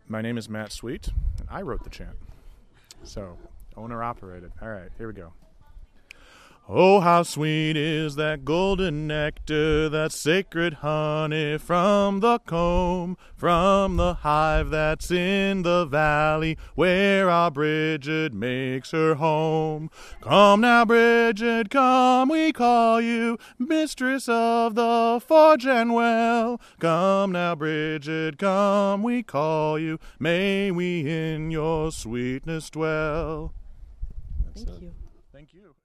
My name is Matt Sweet, and I wrote the chant. So, owner-operated. All right, here we go. Oh, how sweet is that golden nectar, that sacred honey from the comb, from the hive that's in the valley where our Bridget makes her home. Come now, Bridget, come, we call you, mistress of the forge and well. Come now, Bridget, come, we call you, may we in your sweetness dwell. Thank you. Thank you.